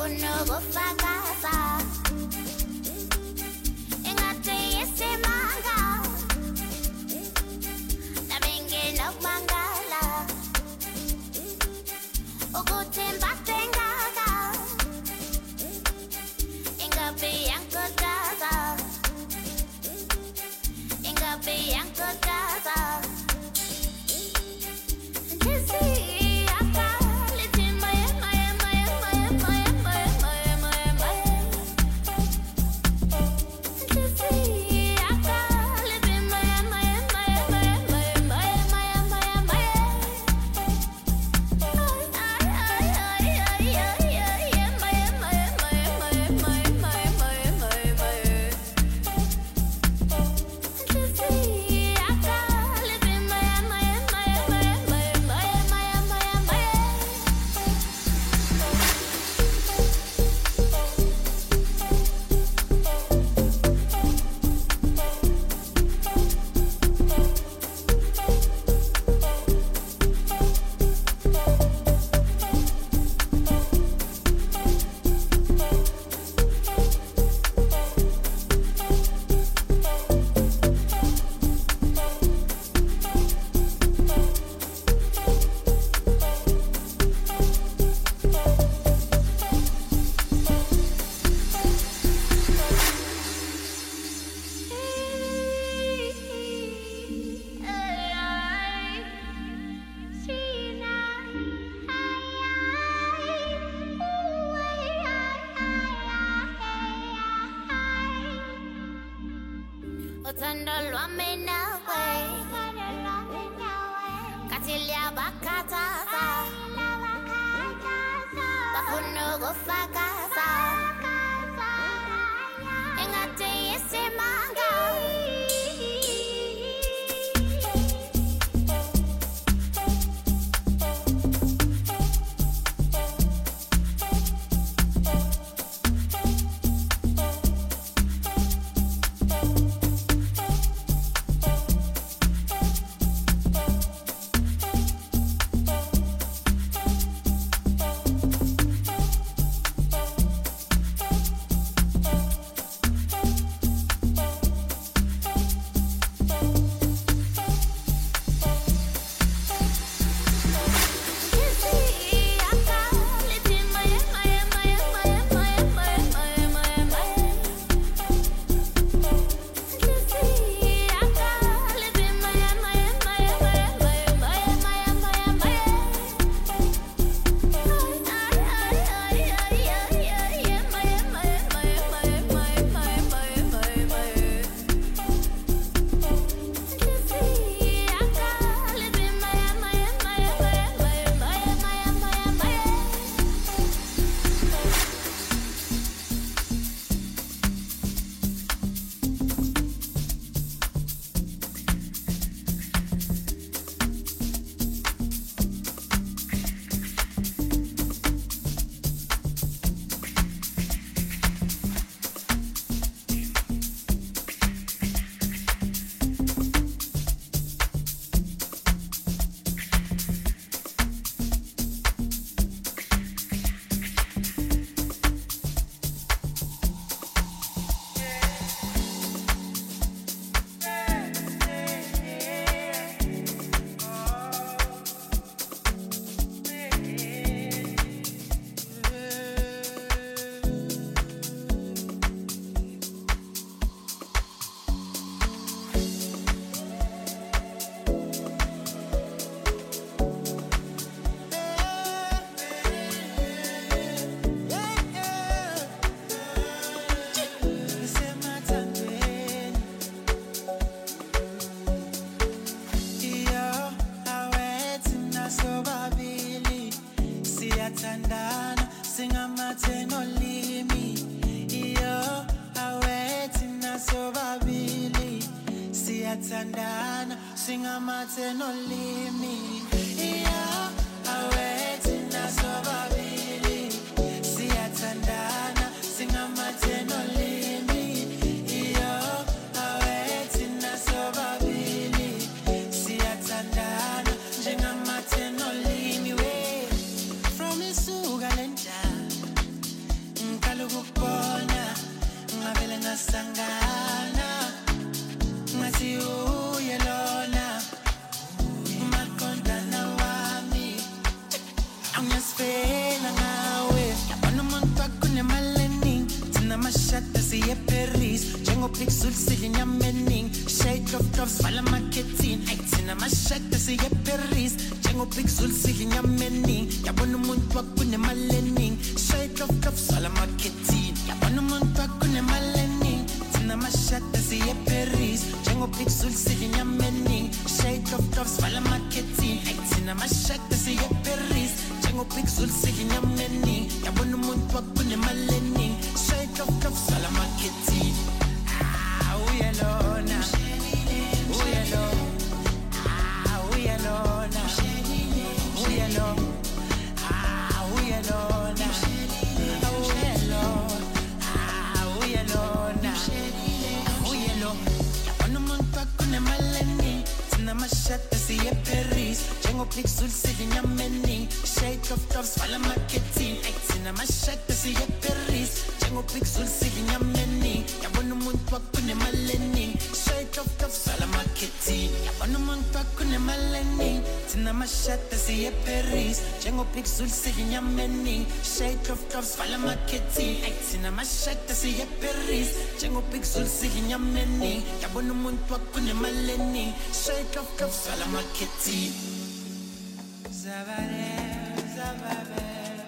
siyathandana singamathe nolimi iya awethi nasobabili siyathandana singamathe nolimi iya awethi nasobabili siyathandana njengamathe nolimi we from isuka lenta Njengopixel siginya mening shade of tops fala marketing Aitina mashaka siye peris Njengopixel siginya mening Yabona umuntu wakune malening shade of tops fala marketing Yabona umuntu wakune malening Tina mashaka siye peris Njengopixel siginya mening shade of tops fala marketing Aitina mashaka siye peris Njengopixel siginya mening Yabona umuntu wakune malening shade of tops fala marketing we alone, we alone, we alone, we alone, we alone, we alone, we alone. Yabona umuntu akune maleni, tina mashata siye peris. Njengopixel siginya mening, shade of tops fala marketing. Tina mashata siye peris. Njengopixel siginya mening, yabona umuntu akune maleni, shade of tops fala marketing. Yabona umuntu akune maleni, tina mashata siye peris. Njengopixel siginya mening, shade of tops fala marketing. Tina mashata siye peris. Njengopixel siginya mening, yabona umuntu akune maleni, shade of tops fala marketing. Zabare, zabare.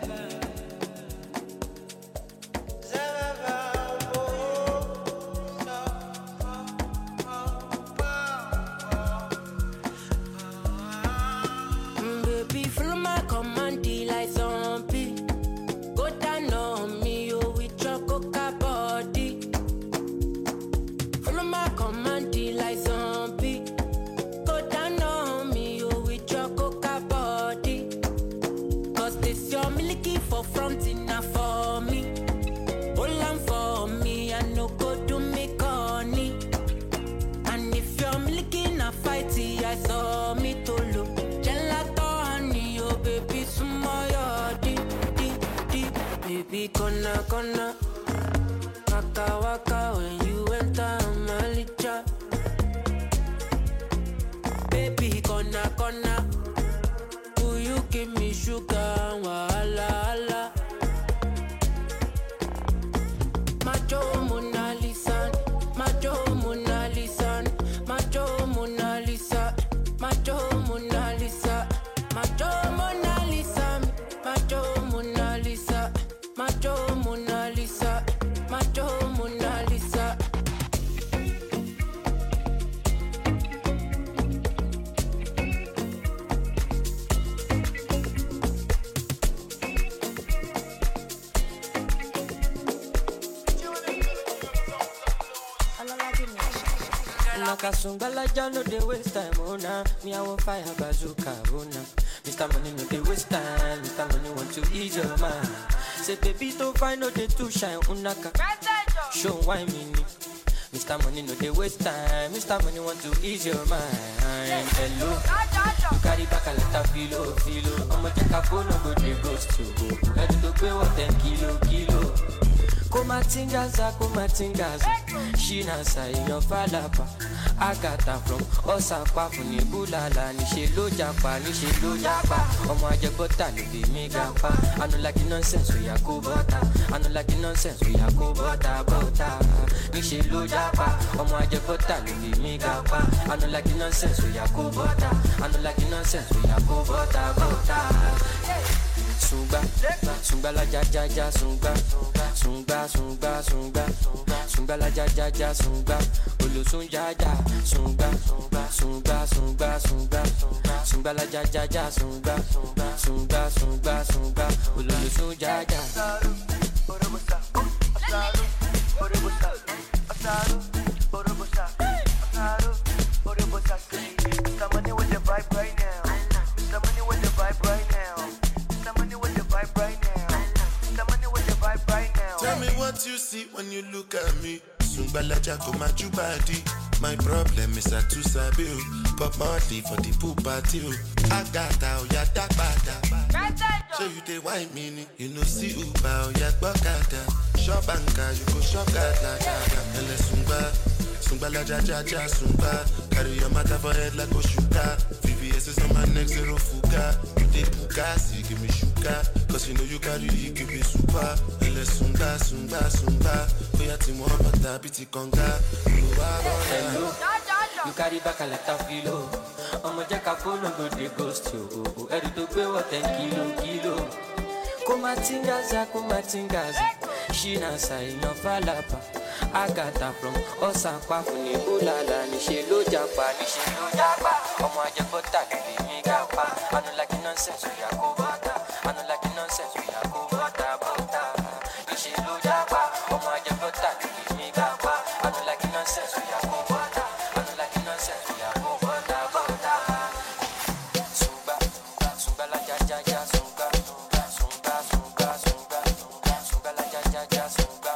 Kona, waka waka when you enter Malicha. Baby, kona, will you give me sugar? Wahala, Macho Mona Lisa, Macho Mona Lisa, Macho Mona Lisa, Macho Mona Lisa, Macho Mona Lisa, Macho Mona Lisa. Macho Mona Lisa, Macho Mona Lisa. Nakasungala jano de waste time, oh nah. Me I want fire bazooka, oh nah. Mr. Money no de waste time, Mr. Money want to ease your mind. Say baby don't find no day to shine, unaka. Show why me. Mr. Money no de waste time, Mr. Money want to ease your mind. Hello, you carry back a lot of filo. I'ma take a phone, no go de ghost to go. Let it pay what 10 kilo. Kumatingaza, she nasa in your falapa. Agata from Osaka from Bulala, Nishelo Japa. Omo ajebota no be me gapa. I don't like the nonsense we are go butter. I don't like the nonsense we are go butter. Nishelo Japa. Omo ajebota no be me gapa. I don't like the nonsense we are go butter. I don't like the nonsense we are go butter. Sunga la ja sunga la ja sunga ulu sunga la ja sunga ulu sunga Somebody with the vibe right now. Somebody with the vibe right now. Somebody with the vibe right now. Somebody with the vibe right now. Tell me what you see when you look at me. Sungbalaja go my body. My problem is I too sabi. Pop Marley for the pool party. I got out ya dark bada. So you dey wine meaning. You know see Uber or ya gbokada. Shop banker you go shop gada. Ele Sumba la ja ja ja sumba. Carry your matter for head like Oshuka. VVS is on my neck, zero fuka. You dey puka, see give me shuka. Cause you know you carry, you give me super. Ele sumba, sumba, sumba. Oya ti mo bata biti konga. Hello, you carry back a lot of kilo. I'ma check a phone and go dey ghost you. Ready to pay what 10 kilo. Kumatingaza. She na say no falapa. Agata from Osakpa funi bulala. Ni she lo japa. Omo ajebota lili mi gapa. I don't like nonsense we are go bata. Bota. Ni she lo japa. Omo ajebota lili mi gapa. I don't like nonsense we are go bata. Sumba la ja ja ja sumba la ja ja ja sumba.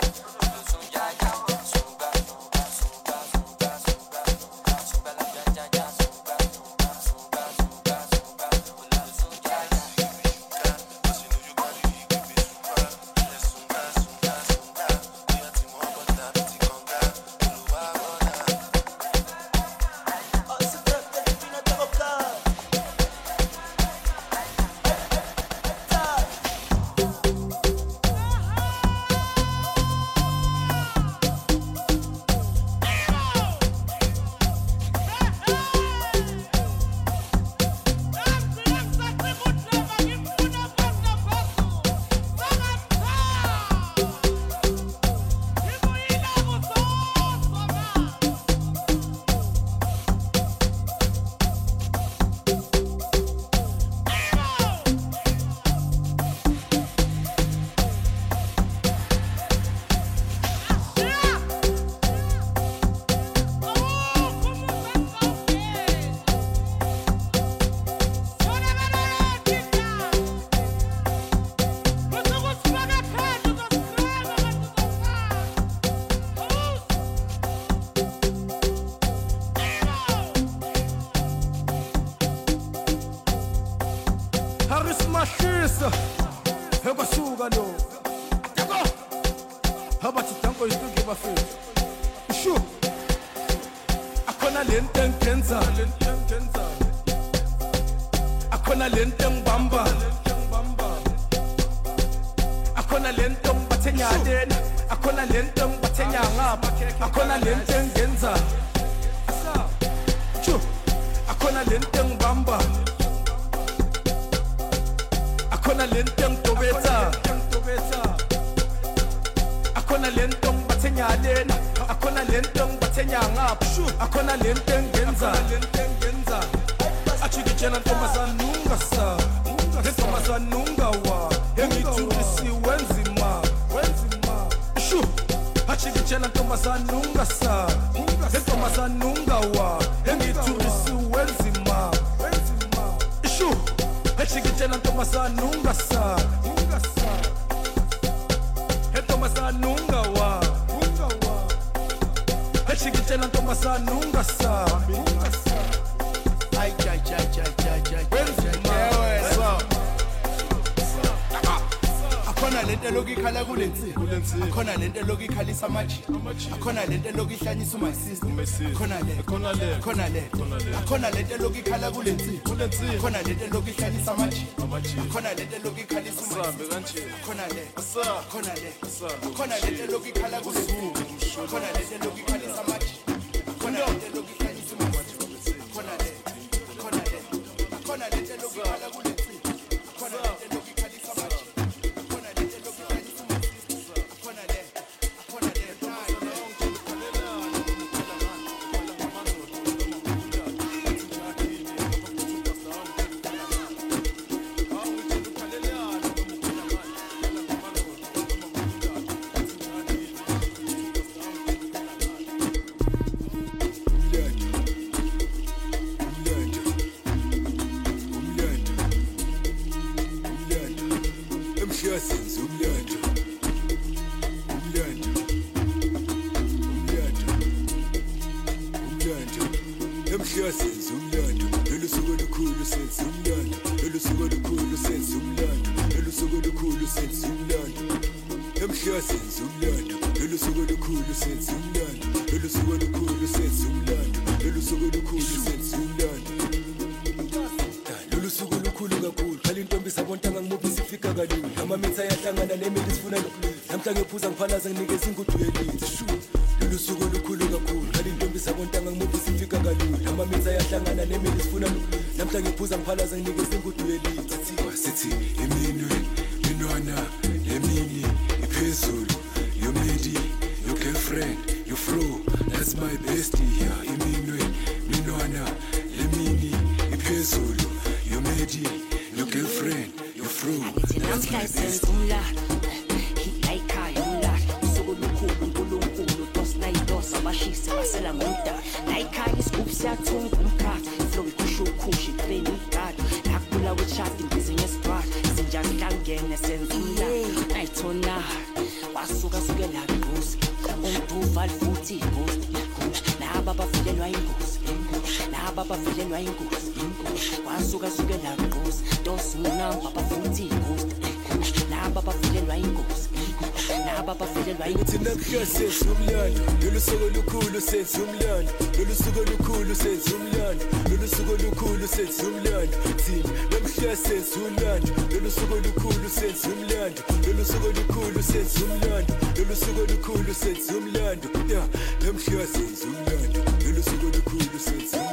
lolu suku olukhulu senza umlando lolu suku olukhulu senza umlando lolu suku olukhulu kakhulu khali intombi sabontanga ngimuphi sifika kalula amamitha ayahlangana nemili sifuna namhla ngephuza ngiphalaza nginikeza ingudu yelithi lolu suku olukhulu kakhulu khali intombi sabontanga ngimuphi sifika kalula amamitha ayahlangana nemili sifuna namhla ngephuza ngiphalaza nginikeza ingudu yelithi sithi iminwe minwana lemini iphezulu you made your girlfriend your fro that's my bestie here iminwe minwana lemini iphezulu you made your girlfriend your fro that's my bestie umlando hilayikhaya umlando usuku olukhulu uNkulunkulu tosnayidosa bashise basela ngomdala layikhaya isigubhu siyathunga umkhathi flow ikhusha ukhushi plane igadi lakula wechati ngizinye strata sinjani hlangene senza umlando ayithona wasuka sukela ngosi umduval futhi ingosi laba bavelelwa ingosi laba bavelelwa ingosi wasuka sukela ngosi dosunamba bafuthi ingosi laba bavelelwa ingosi laba bavelelwa ingosi nakuhlase umlando lolu suku olukhulu senza umlando lolu suku olukhulu senza umlando lolu suku olukhulu senza umlando thina nakuhlase umlando lolu suku olukhulu senza umlando lolu suku olukhulu senza umlando lolu suku olukhulu senza umlando nakuhlase umlando lolu suku olukhulu senza